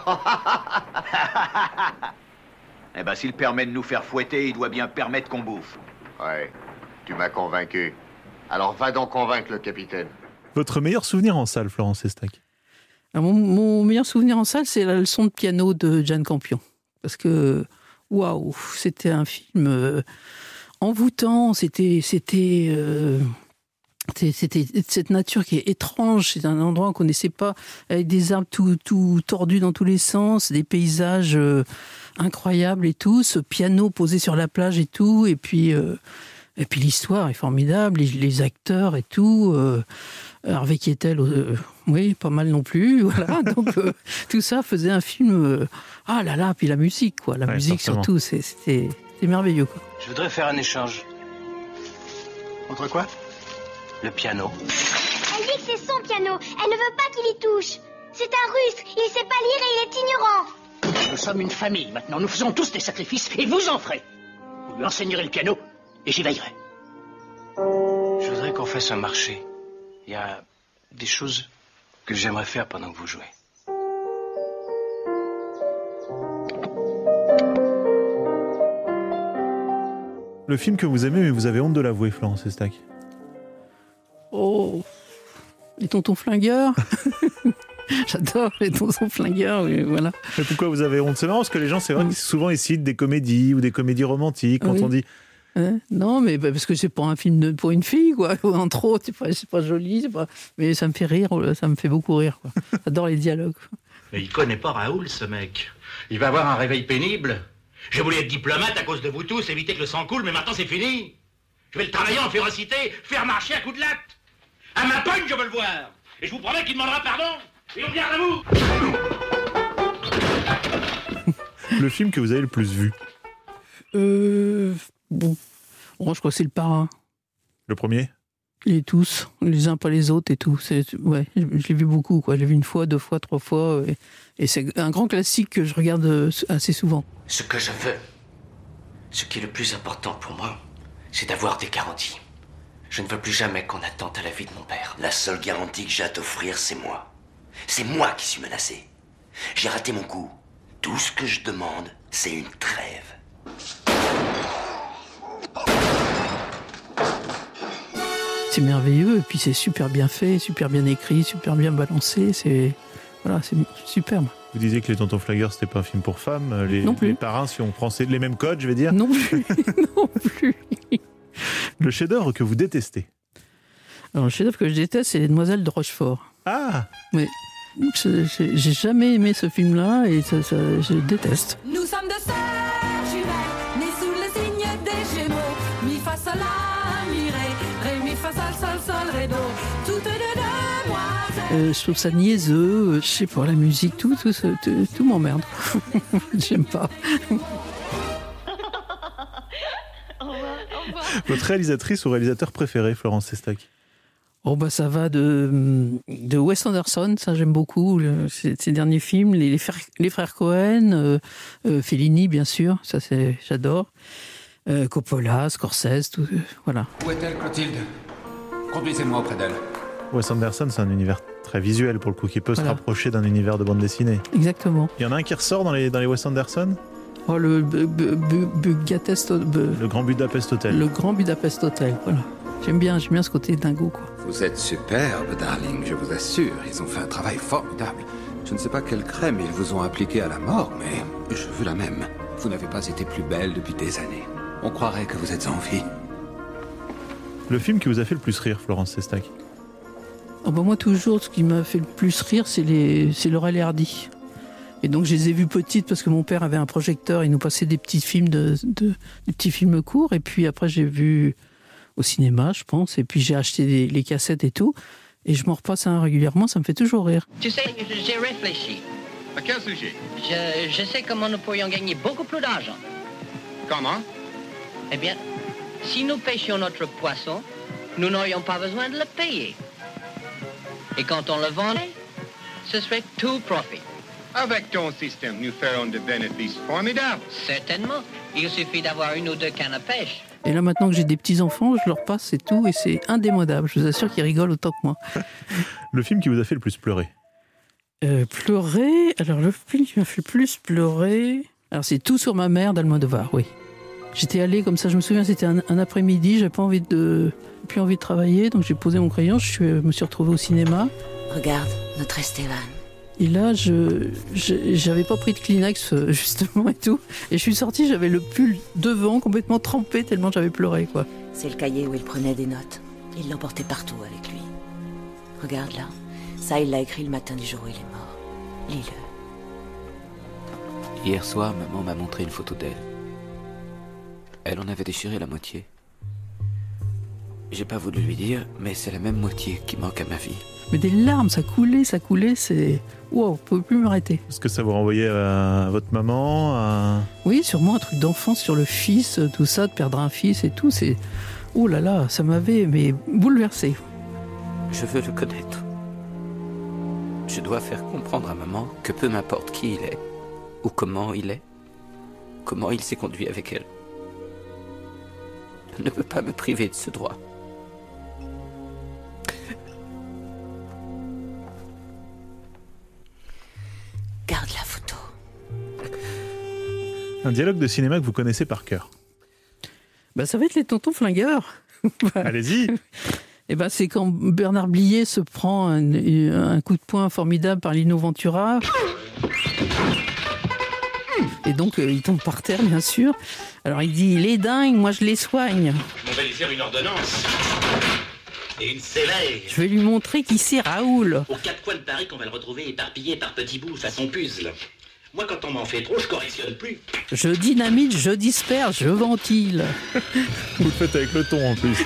Eh ben, s'il permet de nous faire fouetter, il doit bien permettre qu'on bouffe. Ouais, tu m'as convaincu. Alors va donc convaincre le capitaine. Votre meilleur souvenir en salle, Florence Sestac ? Alors, mon meilleur souvenir en salle, c'est la leçon de piano de Jane Campion. Parce que, waouh, c'était un film envoûtant, c'était C'était cette nature qui est étrange, c'est un endroit qu'on ne connaissait pas, avec des arbres tout tordus dans tous les sens, des paysages incroyables et tout, ce piano posé sur la plage et tout, et puis l'histoire est formidable, les acteurs et tout, Harvey Keitel, oui, pas mal non plus, voilà, donc tout ça faisait un film, ah là là, puis la musique, quoi, la musique forcément. surtout, c'était merveilleux, quoi. Je voudrais faire un échange. Entre quoi? Le piano. Elle dit que c'est son piano. Elle ne veut pas qu'il y touche. C'est un russe. Il sait pas lire et il est ignorant. Nous sommes une famille maintenant. Nous faisons tous des sacrifices et vous en ferez. Vous lui enseignerez le piano et j'y veillerai. Je voudrais qu'on fasse un marché. Il y a des choses que j'aimerais faire pendant que vous jouez. Le film que vous aimez, mais vous avez honte de l'avouer, Florence Estac. Oh, les tontons flingueurs. J'adore les tontons flingueurs, oui, voilà. Mais pourquoi vous avez honte? C'est marrant parce que les gens, c'est vrai que souvent ils citent des comédies ou des comédies romantiques quand on dit... Non, mais parce que c'est pas un film pour une fille, quoi. Entre autres, c'est pas joli, mais ça me fait rire, ça me fait beaucoup rire, quoi. J'adore les dialogues. Mais il connaît pas Raoul, ce mec. Il va avoir un réveil pénible. J'ai voulu être diplomate à cause de vous tous, éviter que le sang coule, mais maintenant c'est fini. Je vais le travailler en férocité, faire marcher à coups de latte. À ma pogne, je veux le voir. Et je vous promets qu'il demandera pardon. Et on vient à vous. Le film que vous avez le plus vu? Bon, je crois que c'est Le Parrain. Le premier? Et tous, les uns pas les autres et tout. Ouais, je l'ai vu beaucoup, quoi. Je l'ai vu 1 fois, 2 fois, 3 fois. Et c'est un grand classique que je regarde assez souvent. Ce que je veux, ce qui est le plus important pour moi, c'est d'avoir des garanties. Je ne veux plus jamais qu'on attente à la vie de mon père. La seule garantie que j'ai à t'offrir, c'est moi. C'est moi qui suis menacé. J'ai raté mon coup. Tout ce que je demande, c'est une trêve. C'est merveilleux, et puis c'est super bien fait, super bien écrit, super bien balancé. C'est superbe. Vous disiez que Les Tontons Flingueurs, c'était pas un film pour femmes. Non plus. Les Parrains, si on prend les mêmes codes, je vais dire. Non plus. Non plus. Le chef-d'œuvre que vous détestez? Alors, le chef-d'œuvre que je déteste, c'est Les Demoiselles de Rochefort. Ah. Oui. J'ai jamais aimé ce film-là et je déteste. Nous sommes deux sœurs jumelles, nées sous le signe des Gémeaux. Mi fa sol la mi ré, ré mi fa sol sol ré do. Toutes deux demoiselles. Je trouve ça niaiseux. Je sais pas, la musique, tout m'emmerde. J'aime pas. Votre réalisatrice ou réalisateur préféré, Florence Estac? Oh bah ça va de Wes Anderson, ça j'aime beaucoup, ses derniers films, les frères Cohen, Fellini bien sûr, ça j'adore, Coppola, Scorsese, tout, voilà. Où est-elle, Clotilde? Conduisez-moi auprès d'elle. Wes Anderson, c'est un univers très visuel pour le coup, qui peut se rapprocher d'un univers de bande dessinée. Exactement. Il y en a un qui ressort dans les Wes Anderson? Oh, le Grand Budapest Hotel. Le Grand Budapest Hotel, voilà. J'aime bien ce côté dingo, quoi. Vous êtes superbe, darling, je vous assure. Ils ont fait un travail formidable. Je ne sais pas quelle crème ils vous ont appliquée à la mort, mais je veux la même. Vous n'avez pas été plus belle depuis des années. On croirait que vous êtes en vie. Le film qui vous a fait le plus rire, Florence Estac? Oh bah moi, toujours, ce qui m'a fait le plus rire, c'est Laurel et Hardy. Et donc, je les ai vus petites parce que mon père avait un projecteur. Il nous passait des petits films, des petits films courts. Et puis après, j'ai vu au cinéma, je pense. Et puis, j'ai acheté les cassettes et tout. Et je m'en repasse régulièrement. Ça me fait toujours rire. Tu sais, j'ai réfléchi. À quel sujet? Je sais comment nous pourrions gagner beaucoup plus d'argent. Comment? Eh bien, si nous pêchions notre poisson, nous n'aurions pas besoin de le payer. Et quand on le vendait, ce serait tout profit. Avec ton système, nous ferons des bénéfices formidables. Certainement. Il suffit d'avoir 1 ou 2 cannes à pêche. Et là, maintenant que j'ai des petits-enfants, je leur passe, c'est tout. Et c'est indémodable. Je vous assure qu'ils rigolent autant que moi. Le film qui vous a fait le plus pleurer? Pleurer? Alors, le film qui m'a fait le plus pleurer... Alors, c'est Tout sur ma mère d'Almodovar, oui. J'étais allée comme ça, je me souviens, c'était un après-midi, j'avais plus envie de travailler, donc j'ai posé mon crayon, je me suis retrouvée au cinéma. Regarde, notre Esteban. Et là, j'avais pas pris de Kleenex, justement, et tout. Et je suis sortie, j'avais le pull devant, complètement trempé, tellement j'avais pleuré, quoi. C'est le cahier où il prenait des notes. Il l'emportait partout avec lui. Regarde là, ça il l'a écrit le matin du jour où il est mort. Lis-le. Hier soir, maman m'a montré une photo d'elle. Elle en avait déchiré la moitié. J'ai pas voulu lui dire, mais c'est la même moitié qui manque à ma vie. Mais des larmes, ça coulait, c'est... Wow, on peut plus m'arrêter. Est-ce que ça vous renvoyait à votre maman Oui, sûrement un truc d'enfance sur le fils, tout ça, de perdre un fils et tout, c'est... Oh là là, ça m'avait bouleversé. Je veux le connaître. Je dois faire comprendre à maman que peu m'importe qui il est, ou comment il est, comment il s'est conduit avec elle. Elle ne peut pas me priver de ce droit. Garde la photo. Un dialogue de cinéma que vous connaissez par cœur. Ça va être les tontons flingueurs. Allez-y. C'est quand Bernard Blier se prend un coup de poing formidable par Lino Ventura. Et donc, il tombe par terre, bien sûr. Alors, il dit, il est dingue, moi je les soigne. On va lui faire une ordonnance. Et une sévère. Je vais lui montrer qui c'est Raoul. Aux quatre coins de Paris qu'on va le retrouver éparpillé par petits bouts façon puzzle. Moi, quand on m'en fait trop, je correctionne plus. Je dynamite, je disperse, je ventile. Vous le faites avec le ton, en plus.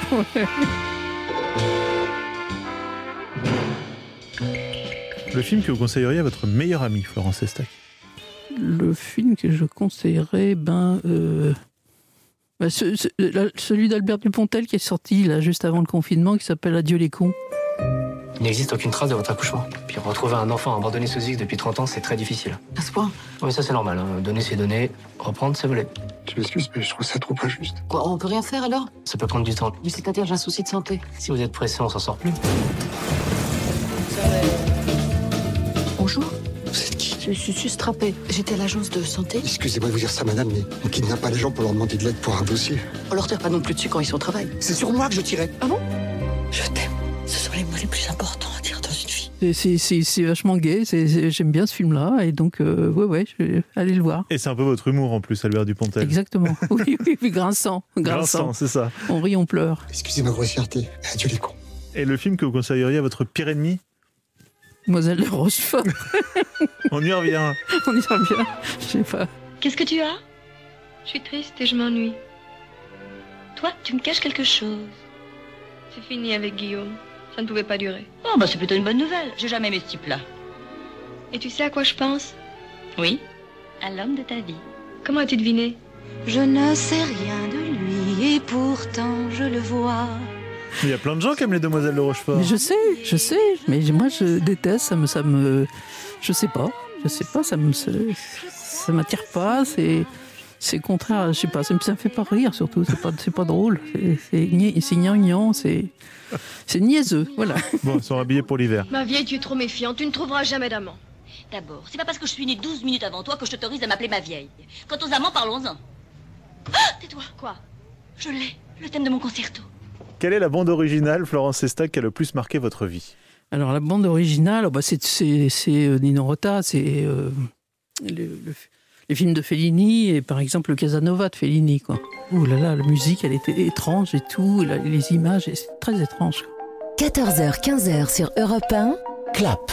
Le film que vous conseilleriez à votre meilleur ami, Florence Estac? Le film que je conseillerais, celui d'Albert Dupontel qui est sorti là juste avant le confinement, qui s'appelle Adieu les cons. Il n'existe aucune trace de votre accouchement. Puis retrouver un enfant abandonné sous X depuis 30 ans, c'est très difficile. À ce point? Oui, ça c'est normal. Hein. Donner c'est donner, reprendre c'est voler. Je m'excuse, mais je trouve ça trop injuste. Quoi, on peut rien faire alors? Ça peut prendre du temps. Mais c'est-à-dire, j'ai un souci de santé. Si vous êtes pressé, on s'en sort plus. Bonjour. Vous êtes qui? Je suis sustrapée. J'étais à l'agence de santé. Excusez-moi de vous dire ça, madame, mais on kidnappe pas les gens pour leur demander de l'aide pour un dossier. On leur tire pas non plus dessus quand ils sont au travail. C'est sur moi que je tirais. Ah bon? Je t'aime. Ce sont les mots les plus importants à dire dans une vie. C'est vachement gai, j'aime bien ce film-là, et donc, ouais, je vais aller le voir. Et c'est un peu votre humour en plus, Albert Dupontel. Exactement. Oui, grinçant. Grinçant, c'est ça. On rit, on pleure. Excusez ma grossièreté. Adieu les cons. Et le film que vous conseilleriez à votre pire ennemi? Demoiselle de Rochefort. On y revient. Je sais pas. Qu'est-ce que tu as? Je suis triste et je m'ennuie. Toi, tu me caches quelque chose. C'est fini avec Guillaume. Ça ne pouvait pas durer. Oh, c'est plutôt une bonne nouvelle. J'ai jamais aimé ce type-là. Et tu sais à quoi je pense? Oui, à l'homme de ta vie. Comment as-tu deviné? Je ne sais rien de lui et pourtant je le vois. Il y a plein de gens qui aiment les Demoiselles de Rochefort. Mais je sais, mais moi je déteste, ça me je sais pas, ça m'attire pas, c'est contraire, je sais pas, ça me fait pas rire surtout, c'est pas drôle, c'est gnangnan, c'est niaiseux, voilà. Bon, ils sont habillés pour l'hiver. Ma vieille, tu es trop méfiante, tu ne trouveras jamais d'amant. D'abord, c'est pas parce que je suis née 12 minutes avant toi que je t'autorise à m'appeler ma vieille. Quant aux amants, parlons-en. Ah, tais-toi. Quoi? Je l'ai, le thème de mon concerto. Quelle est la bande originale, Florence Estac, qui a le plus marqué votre vie? Alors, la bande originale, c'est Nino Rota, c'est les films de Fellini, et par exemple le Casanova de Fellini, quoi. Ouh là là, la musique, elle était étrange et tout, les images, c'est très étrange. 14h, 15h sur Europe 1, Clap.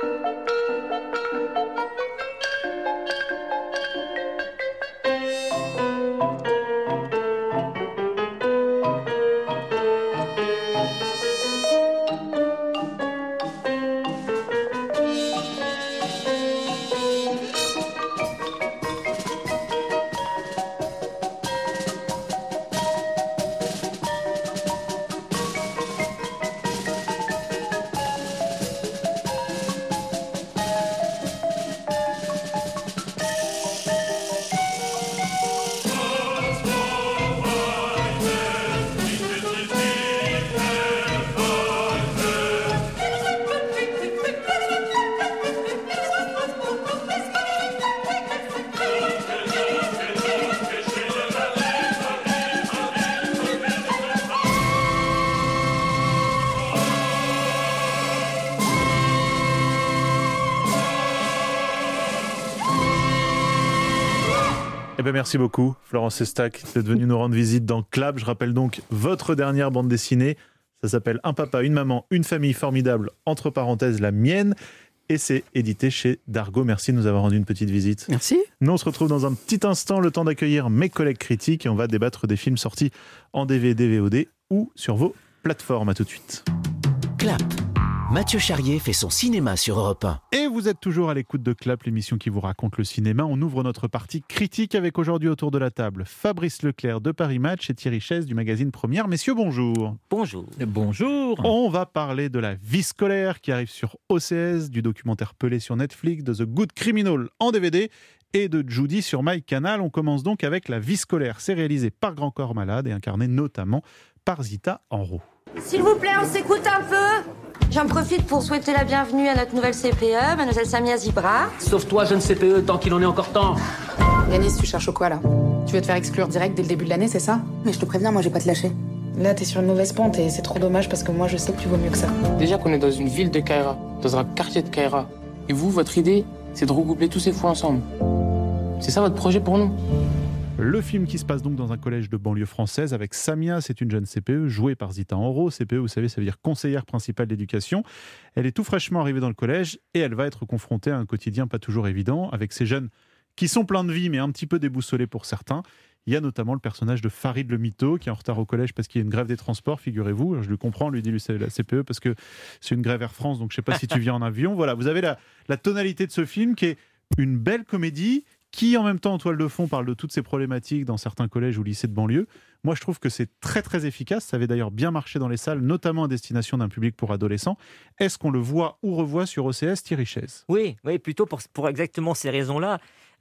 Merci beaucoup, Florence Estac, d'être venue nous rendre visite dans Clap. Je rappelle donc votre dernière bande dessinée. Ça s'appelle Un papa, une maman, une famille formidable, entre parenthèses la mienne. Et c'est édité chez Dargaud. Merci de nous avoir rendu une petite visite. Merci. Nous, on se retrouve dans un petit instant, le temps d'accueillir mes collègues critiques et on va débattre des films sortis en DVD, VOD ou sur vos plateformes. À tout de suite. Clap. Mathieu Charrier fait son cinéma sur Europe 1. Et vous êtes toujours à l'écoute de Clap, l'émission qui vous raconte le cinéma. On ouvre notre partie critique avec aujourd'hui autour de la table Fabrice Leclerc de Paris Match et Thierry Chaise du magazine Première. Messieurs, bonjour. Bonjour. Bonjour. On va parler de La vie scolaire qui arrive sur OCS, du documentaire Pelé sur Netflix, de The Good Criminal en DVD et de Judy sur MyCanal. On commence donc avec La vie scolaire. C'est réalisé par Grand Corps Malade et incarné notamment par Zita Enro. S'il vous plaît, on s'écoute un peu. J'en profite pour souhaiter la bienvenue à notre nouvelle CPE, mademoiselle Samia Zibra. Sauf toi, jeune CPE, tant qu'il en est encore temps. Yanis, tu cherches quoi là? Tu veux te faire exclure direct dès le début de l'année, c'est ça? Mais je te préviens, moi, je vais pas te lâcher. Là, t'es sur une mauvaise pente et c'est trop dommage parce que moi, je sais que tu vaux mieux que ça. Déjà qu'on est dans une ville de Kaira, dans un quartier de Kaira. Et vous, votre idée, c'est de regrouper tous ces fous ensemble. C'est ça votre projet pour nous? Le film qui se passe donc dans un collège de banlieue française avec Samia, c'est une jeune CPE jouée par Zita Enro. CPE, vous savez, ça veut dire conseillère principale d'éducation. Elle est tout fraîchement arrivée dans le collège et elle va être confrontée à un quotidien pas toujours évident avec ces jeunes qui sont pleins de vie mais un petit peu déboussolés pour certains. Il y a notamment le personnage de Farid le mytho qui est en retard au collège parce qu'il y a une grève des transports, figurez-vous. Je le comprends, lui dit la CPE parce que c'est une grève Air France, donc je ne sais pas si tu viens en avion. Voilà, vous avez la tonalité de ce film qui est une belle comédie qui en même temps en toile de fond parle de toutes ces problématiques dans certains collèges ou lycées de banlieue. Moi je trouve que c'est très très efficace, ça avait d'ailleurs bien marché dans les salles, notamment à destination d'un public pour adolescents. Est-ce qu'on le voit ou revoit sur OCS, Thierry Chaise? Oui, plutôt pour exactement ces raisons-là.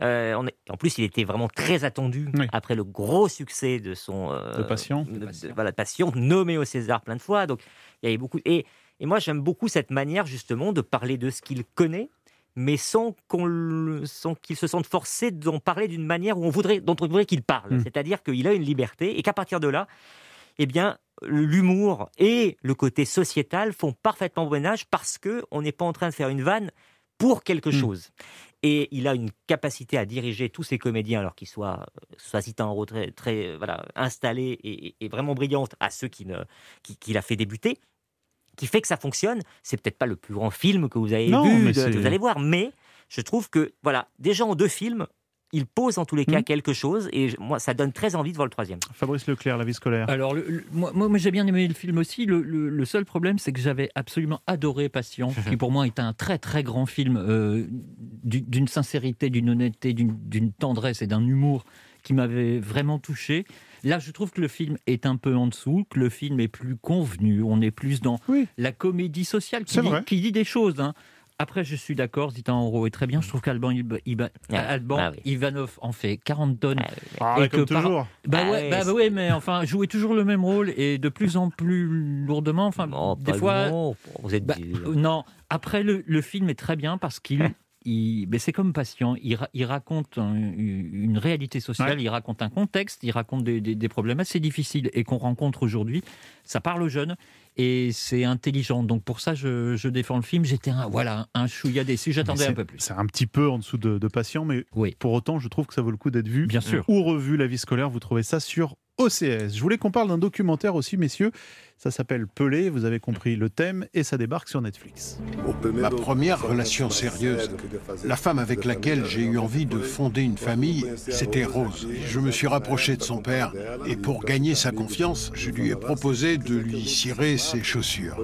En plus, il était vraiment très attendu après le gros succès de son Patient. Patient, nommé au César plein de fois. Donc il y avait beaucoup. Et moi j'aime beaucoup cette manière justement de parler de ce qu'il connaît, mais sans qu'il se sente forcé d'en parler d'une manière dont on voudrait qu'il parle. C'est-à-dire qu'il a une liberté et qu'à partir de là, eh bien, l'humour et le côté sociétal font parfaitement bon ménage parce qu'on n'est pas en train de faire une vanne pour quelque chose. Et il a une capacité à diriger tous ses comédiens, alors qu'ils soient Zita Enro très installés et vraiment brillante à ceux qu'il a fait débuter, qui fait que ça fonctionne. C'est peut-être pas le plus grand film que vous avez vu, vous allez voir, mais je trouve que, déjà en 2 films, il pose en tous les cas quelque chose, et moi, ça donne très envie de voir le 3e. Fabrice Leclerc, La vie scolaire. Alors, moi j'ai bien aimé le film aussi. Le seul problème, c'est que j'avais absolument adoré Patient, qui pour moi est un très très grand film, d'une sincérité, d'une honnêteté, d'une tendresse et d'un humour qui m'avait vraiment touché. Là, je trouve que le film est un peu en dessous, que le film est plus convenu. On est plus dans la comédie sociale qui dit des choses. Après, je suis d'accord, Zita Enro est très bien. Je trouve qu'Alban Ivanov en fait 40 tonnes. Et comme toujours. Oui, mais enfin, jouer toujours le même rôle et de plus en plus lourdement. Enfin, des fois. Vous êtes non. Après, le film est très bien parce mais c'est comme Patient, il raconte une réalité sociale, il raconte un contexte, il raconte des problèmes assez difficiles et qu'on rencontre aujourd'hui. Ça parle aux jeunes et c'est intelligent. Donc pour ça, je défends le film. J'étais un chouïa déçu, j'attendais un peu plus. C'est un petit peu en dessous de Patient, mais pour autant, je trouve que ça vaut le coup d'être vu. Bien sûr. Ou revu, La vie scolaire, vous trouvez ça sur OCS. Je voulais qu'on parle d'un documentaire aussi, messieurs. Ça s'appelle Pelé, vous avez compris le thème, et ça débarque sur Netflix. Ma première relation sérieuse, la femme avec laquelle j'ai eu envie de fonder une famille, c'était Rose. Je me suis rapproché de son père, et pour gagner sa confiance, je lui ai proposé de lui cirer ses chaussures.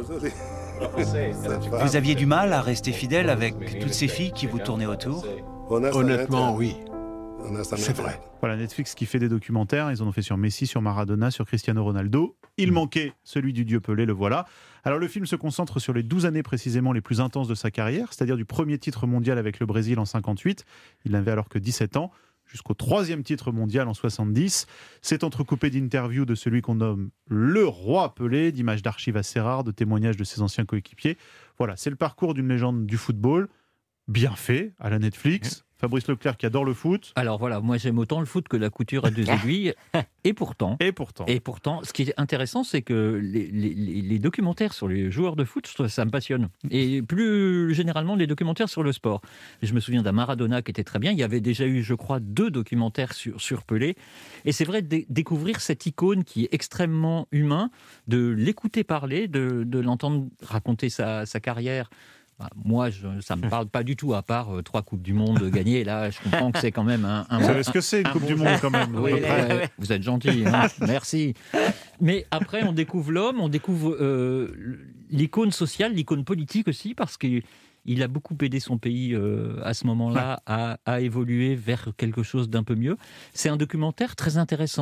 Vous aviez du mal à rester fidèle avec toutes ces filles qui vous tournaient autour? Honnêtement, oui. C'est vrai. Voilà, Netflix qui fait des documentaires. Ils en ont fait sur Messi, sur Maradona, sur Cristiano Ronaldo. Il manquait celui du dieu Pelé, le voilà. Alors le film se concentre sur les 12 années précisément les plus intenses de sa carrière, c'est-à-dire du premier titre mondial avec le Brésil en 58. Il n'avait alors que 17 ans. Jusqu'au 3e titre mondial en 70. C'est entrecoupé d'interviews de celui qu'on nomme le roi Pelé, d'images d'archives assez rares, de témoignages de ses anciens coéquipiers. Voilà, c'est le parcours d'une légende du football, bien fait, à la Netflix. Fabrice Leclerc qui adore le foot. Alors voilà, moi j'aime autant le foot que la couture à 2 aiguilles. Et pourtant, ce qui est intéressant, c'est que les documentaires sur les joueurs de foot, ça me passionne. Et plus généralement, les documentaires sur le sport. Je me souviens d'un Maradona qui était très bien. Il y avait déjà eu, je crois, 2 documentaires sur Pelé. Et c'est vrai de découvrir cette icône qui est extrêmement humain, de l'écouter parler, de l'entendre raconter sa carrière. Moi, ça ne me parle pas du tout, à part 3 Coupes du Monde gagnées. Là, je comprends que c'est quand même un Vous savez ce que c'est, une Coupe du Monde, quand même. Oui, vous êtes gentil, hein, merci. Mais après, on découvre l'homme, on découvre l'icône sociale, l'icône politique aussi, parce qu'il a beaucoup aidé son pays à ce moment-là à évoluer vers quelque chose d'un peu mieux. C'est un documentaire très intéressant.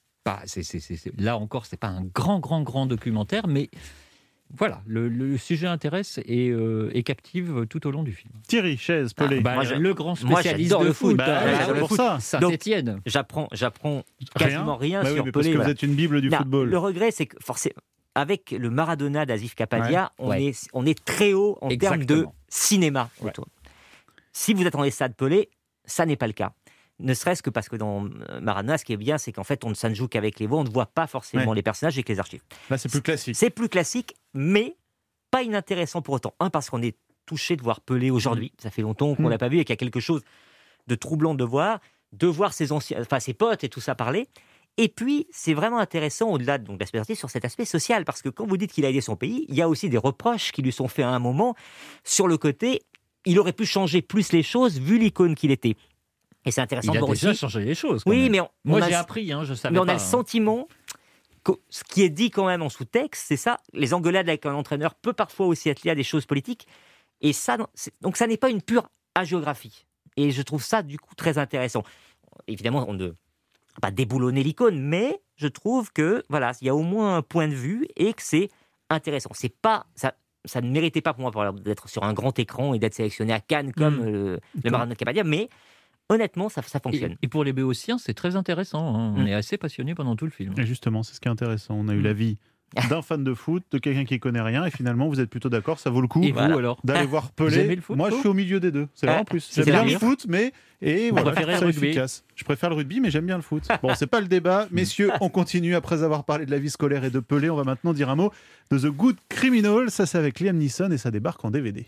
Là encore, c'est pas un grand documentaire, mais... Voilà, le sujet intéresse et captive tout au long du film. Thierry, Chaise, Pelé. Le grand spécialiste de foot. Pour ça. Saint-Étienne. J'apprends quasiment rien sur Pelé. Parce que vous êtes une bible du football. Le regret, c'est que forcément, avec le Maradona d'Asif Kapadia, on est très haut en termes de cinéma. Ouais. Si vous attendez ça de Pelé, ça n'est pas le cas. Ne serait-ce que parce que dans Maradona, ce qui est bien, c'est qu'en fait, ça ne joue qu'avec les voix, on ne voit pas forcément les personnages avec les archives. Là, c'est plus classique. C'est plus classique, mais pas inintéressant pour autant. Parce qu'on est touché de voir Pelé aujourd'hui. Ça fait longtemps qu'on ne l'a pas vu et qu'il y a quelque chose de troublant de voir ses potes et tout ça parler. Et puis, c'est vraiment intéressant, au-delà de l'aspect artistique, sur cet aspect social. Parce que quand vous dites qu'il a aidé son pays, il y a aussi des reproches qui lui sont faits à un moment sur le côté, il aurait pu changer plus les choses vu l'icône qu'il était. Et c'est intéressant de voir aussi. Il a déjà changé les choses. Oui, mais j'ai appris, je savais pas. Mais on a le sentiment que ce qui est dit quand même en sous-texte, c'est ça. Les engueulades avec un entraîneur peut parfois aussi être lié à des choses politiques. Et ça, donc ça n'est pas une pure hagiographie. Et je trouve ça, du coup, très intéressant. Évidemment, on ne va pas déboulonner l'icône, mais je trouve que, voilà, il y a au moins un point de vue et que c'est intéressant. C'est pas... Ça ne méritait pas pour moi d'être sur un grand écran et d'être sélectionné à Cannes comme le Maradona de Kapadia, mais... Honnêtement, ça fonctionne. Et pour les Béotiens, c'est très intéressant. Hein. On est assez passionnés pendant tout le film. Et justement, c'est ce qui est intéressant. On a eu l'avis d'un fan de foot, de quelqu'un qui ne connaît rien, et finalement, vous êtes plutôt d'accord, ça vaut le coup d'aller voir Pelé. Moi, je suis au milieu des deux. C'est vrai en plus. J'aime bien le foot, mais c'est efficace. Je préfère le rugby, mais j'aime bien le foot. Bon, c'est pas le débat. Messieurs, on continue. Après avoir parlé de la vie scolaire et de Pelé, on va maintenant dire un mot de The Good Criminal. Ça, c'est avec Liam Neeson et ça débarque en DVD.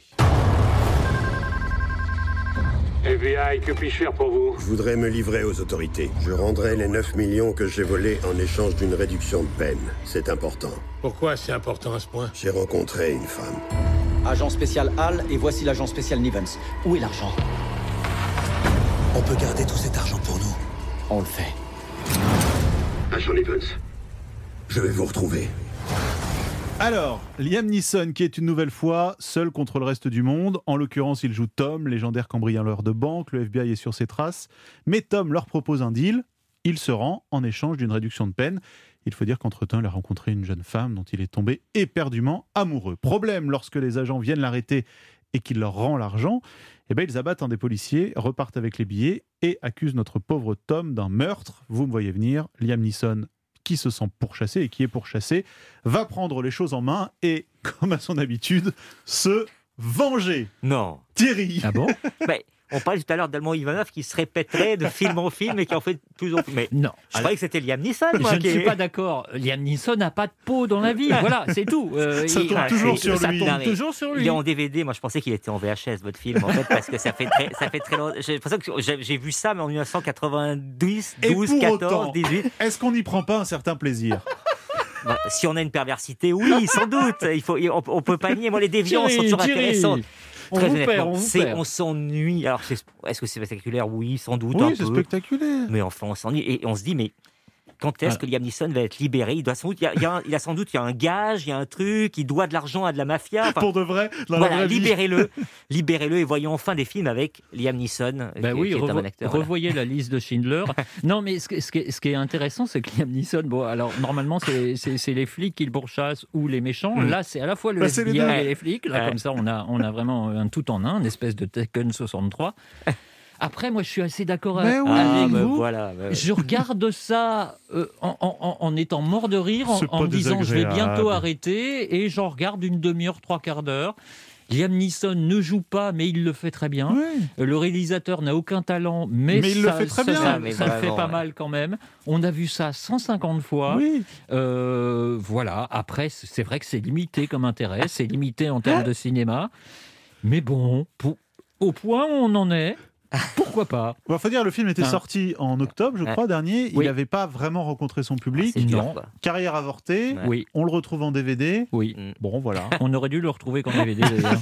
FBI, que puis-je faire pour vous? Je voudrais me livrer aux autorités. Je rendrai les 9 millions que j'ai volés en échange d'une réduction de peine. C'est important. Pourquoi c'est important à ce point? J'ai rencontré une femme. Agent spécial Hall, et voici l'agent spécial Nivens. Où est l'argent? On peut garder tout cet argent pour nous. On le fait. Agent Nivens, je vais vous retrouver. Alors, Liam Neeson qui est une nouvelle fois seul contre le reste du monde. En l'occurrence, il joue Tom, légendaire cambrioleur de banque. Le FBI est sur ses traces. Mais Tom leur propose un deal. Il se rend en échange d'une réduction de peine. Il faut dire qu'entre-temps, il a rencontré une jeune femme dont il est tombé éperdument amoureux. Problème, lorsque les agents viennent l'arrêter et qu'il leur rend l'argent, ils abattent un des policiers, repartent avec les billets et accusent notre pauvre Tom d'un meurtre. Vous me voyez venir, Liam Neeson, qui se sent pourchassé et qui est pourchassé, va prendre les choses en main et, comme à son habitude, se venger. Non. Thierry. Ah bon? On parlait tout à l'heure d'Alban Ivanov qui se répéterait de film en film et qui en fait de plus en plus. Mais non. Je croyais que c'était Liam Neeson. Je ne suis pas d'accord. Liam Neeson n'a pas de peau dans la vie. Voilà, c'est tout. Ça tombe toujours sur lui. Toujours sur lui. Il est en DVD. Moi, je pensais qu'il était en VHS, votre film, en fait, parce que ça fait très longtemps. J'ai l'impression que j'ai vu ça, mais en 1990, 12, 14, 18. Est-ce qu'on n'y prend pas un certain plaisir? Si on a une perversité, oui, sans doute. On peut pas nier. Moi, les déviants sont toujours intéressants. Très honnêtement, on s'ennuie. Alors, est-ce que c'est spectaculaire? Oui, sans doute. Oui, c'est spectaculaire. Mais enfin, on s'ennuie et on se dit, mais quand est-ce que Liam Neeson va être libéré? Il a sans doute, il y a un gage, il y a un truc, il doit de l'argent à de la mafia. Pour de vrai, libérez-le et voyons enfin des films avec Liam Neeson, qui est un bon acteur. Revoyez la liste de Schindler. Non, mais ce qui est intéressant, c'est que Liam Neeson, alors normalement, c'est les flics qui le pourchassent ou les méchants. Là, c'est à la fois le FBI et les flics. Là, comme ça, on a vraiment un tout en un, une espèce de Tekken 63. Après, moi, je suis assez d'accord avec vous. Je regarde ça en étant mort de rire, en me disant je vais bientôt arrêter, et j'en regarde une demi-heure, 3/4 d'heure. Liam Neeson ne joue pas, mais il le fait très bien. Le réalisateur n'a aucun talent, mais il le fait très bien. Ça le fait pas mal quand même. On a vu ça 150 fois. Voilà. Après, c'est vrai que c'est limité comme intérêt, c'est limité en termes de cinéma. Mais bon, au point où on en est, pourquoi pas ? Il faut dire, le film était sorti en octobre, je crois, dernier. Il n'avait pas vraiment rencontré son public. Non. Carrière avortée. On le retrouve en DVD. Bon, voilà. On aurait dû le retrouver qu'en DVD, d'ailleurs.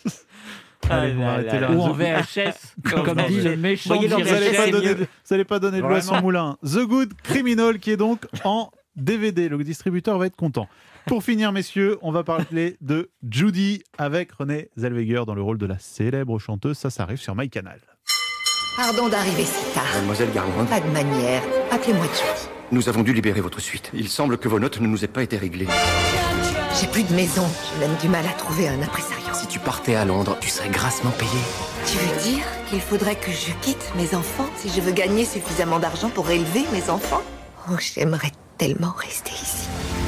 Allez, on va arrêter là. Ou en VHS, comme dit le méchant. Vous n'allez pas donner de loi sans moulin. The Good Criminal, qui est donc en DVD. Le distributeur va être content. Pour finir, messieurs, on va parler de Judy avec Renée Zellweger dans le rôle de la célèbre chanteuse. Ça arrive sur MyCanal. Pardon d'arriver si tard. Mademoiselle Garland. Pas de manière. Appelez-moi Judy. Nous avons dû libérer votre suite. Il semble que vos notes ne nous aient pas été réglées. J'ai plus de maison. J'ai même du mal à trouver un impresario. Si tu partais à Londres, tu serais grassement payé. Tu veux dire qu'il faudrait que je quitte mes enfants si je veux gagner suffisamment d'argent pour élever mes enfants ? Oh, j'aimerais tellement rester ici.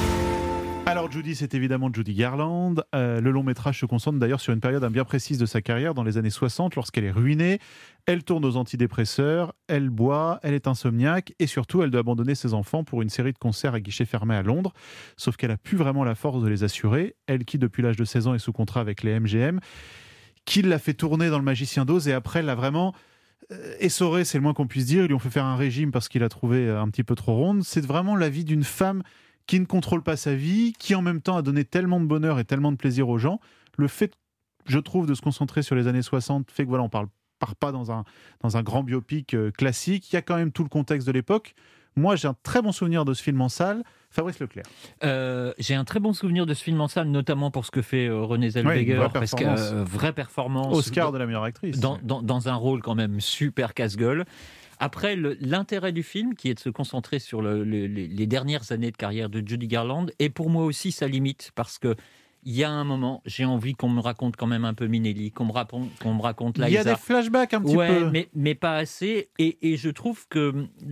Alors Judy, c'est évidemment Judy Garland. Le long métrage se concentre d'ailleurs sur une période bien précise de sa carrière, dans les années 60, lorsqu'elle est ruinée. Elle tourne aux antidépresseurs, elle boit, elle est insomniaque et surtout elle doit abandonner ses enfants pour une série de concerts à guichet fermé à Londres. Sauf qu'elle n'a plus vraiment la force de les assurer. Elle qui depuis l'âge de 16 ans est sous contrat avec les MGM, qui l'a fait tourner dans Le Magicien d'Oz et après elle l'a vraiment essoré, c'est le moins qu'on puisse dire. Ils lui ont fait faire un régime parce qu'il a trouvé un petit peu trop ronde. C'est vraiment la vie d'une femme qui ne contrôle pas sa vie, qui en même temps a donné tellement de bonheur et tellement de plaisir aux gens. Le fait, je trouve, de se concentrer sur les années 60 fait que voilà, on part pas dans un grand biopic classique. Il y a quand même tout le contexte de l'époque. Moi, j'ai un très bon souvenir de ce film en salle. Fabrice Leclerc. J'ai un très bon souvenir de ce film en salle, notamment pour ce que fait Renée Zellweger, parce que vraie performance. Oscar de la meilleure actrice. Dans un rôle quand même super casse-gueule. Après, l'intérêt du film, qui est de se concentrer sur les dernières années de carrière de Judy Garland, est pour moi aussi sa limite, parce que il y a un moment, j'ai envie qu'on me raconte quand même un peu Minelli, qu'on me raconte Liza. Il y a des flashbacks un petit peu. Mais pas assez. Et je trouve que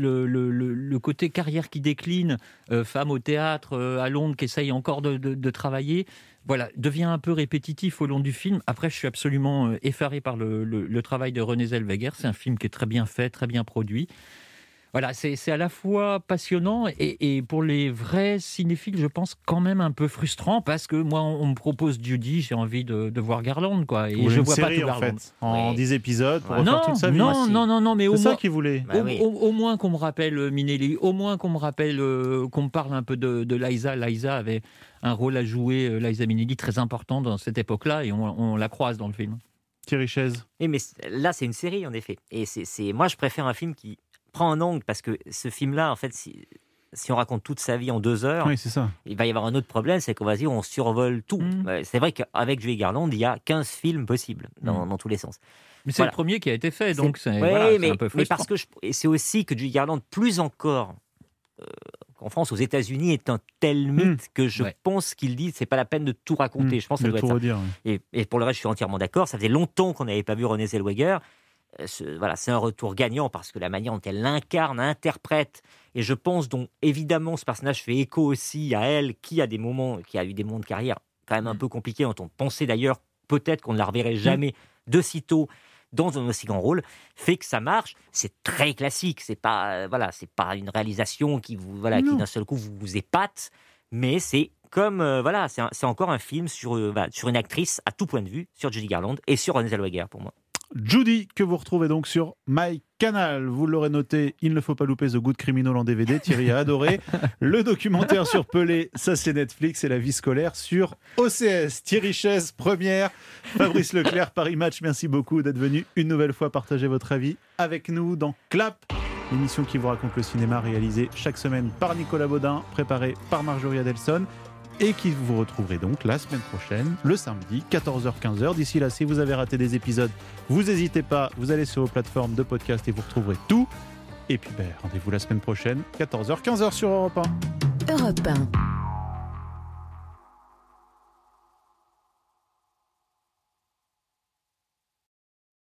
le côté carrière qui décline, femme au théâtre, à Londres, qui essaye encore de travailler, voilà, devient un peu répétitif au long du film. Après, je suis absolument effaré par le travail de Renée Zellweger. C'est un film qui est très bien fait, très bien produit. Voilà, c'est à la fois passionnant et pour les vrais cinéphiles, je pense quand même un peu frustrant, parce que moi, on me propose Judy, j'ai envie de voir Garland, quoi. Et je vois série, pas tout Garland. En 10 épisodes pour refaire toute sa vie. Non, mais au c'est moins, ça qu'il voulait. Au moins qu'on me rappelle Minelli, au moins qu'on me rappelle, qu'on me parle un peu de Liza. Liza avait un rôle à jouer, Liza Minnelli, très important dans cette époque-là, et on la croise dans le film. Thierry Chaise. Mais là, c'est une série, en effet. Et moi, je préfère un film qui prend un angle, parce que ce film-là, en fait, si on raconte toute sa vie en 2 heures, oui, c'est ça. Il va y avoir un autre problème, c'est qu'on va dire on survole tout. C'est vrai qu'avec Judy Garland, il y a 15 films possibles dans tous les sens. Mais c'est le premier qui a été fait, donc c'est un peu frustrant. Mais parce que c'est aussi que Judy Garland, plus encore qu'en France, aux États-Unis, est un tel mythe que je pense qu'il dit c'est pas la peine de tout raconter. Je pense que ça doit être ça. Redire, oui. Et pour le reste, je suis entièrement d'accord. Ça faisait longtemps qu'on n'avait pas vu Renée Zellweger. C'est un retour gagnant, parce que la manière dont elle incarne, interprète, et je pense donc évidemment ce personnage fait écho aussi à elle, qui a eu des moments de carrière quand même un peu compliqués, dont on pensait d'ailleurs peut-être qu'on ne la reverrait jamais de sitôt dans un aussi grand rôle, fait que ça marche. C'est très classique, c'est pas une réalisation qui qui d'un seul coup vous épate, mais c'est comme c'est encore un film sur une actrice à tout point de vue, sur Judy Garland et sur Renée Zellweger pour moi. Judy, que vous retrouvez donc sur MyCanal. Vous l'aurez noté, il ne faut pas louper The Good Criminal en DVD. Thierry a adoré. Le documentaire sur Pelé, ça c'est Netflix, et la vie scolaire sur OCS. Thierry Chaise, première. Fabrice Leclerc, Paris Match, merci beaucoup d'être venu une nouvelle fois partager votre avis avec nous dans Clap, l'émission qui vous raconte le cinéma, réalisée chaque semaine par Nicolas Baudin, préparée par Marjorie Adelson, et qui vous retrouverez donc la semaine prochaine, le samedi, 14h-15h. D'ici là, si vous avez raté des épisodes, vous n'hésitez pas, vous allez sur vos plateformes de podcast et vous retrouverez tout. Et puis rendez-vous la semaine prochaine, 14h-15h sur Europe 1. Europe 1.